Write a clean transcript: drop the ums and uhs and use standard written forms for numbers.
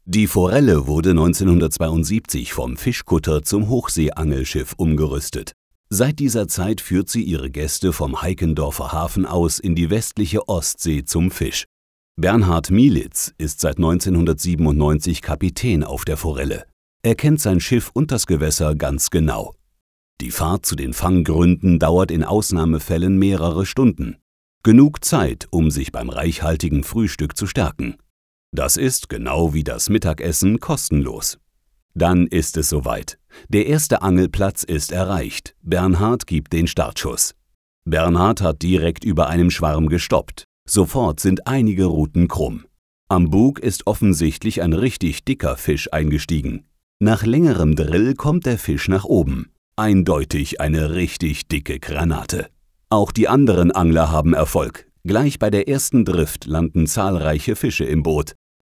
Die Forelle wurde 1972 vom Fischkutter zum Hochseeangelschiff umgerüstet. Seit dieser Zeit führt sie ihre Gäste vom Heikendorfer Hafen aus in die westliche Ostsee zum Fisch. Bernhard Mielitz ist seit 1997 Kapitän auf der Forelle. Er kennt sein Schiff und das Gewässer ganz genau. Die Fahrt zu den Fanggründen dauert in Ausnahmefällen mehrere Stunden. Genug Zeit, um sich beim reichhaltigen Frühstück zu stärken. Das ist, genau wie das Mittagessen, kostenlos. Dann ist es soweit. Der erste Angelplatz ist erreicht. Bernhard gibt den Startschuss. Bernhard hat direkt über einem Schwarm gestoppt. Sofort sind einige Ruten krumm. Am Bug ist offensichtlich ein richtig dicker Fisch eingestiegen. Nach längerem Drill kommt der Fisch nach oben. Eindeutig eine richtig dicke Granate. Auch die anderen Angler haben Erfolg. Gleich bei der ersten Drift landen zahlreiche Fische im Boot.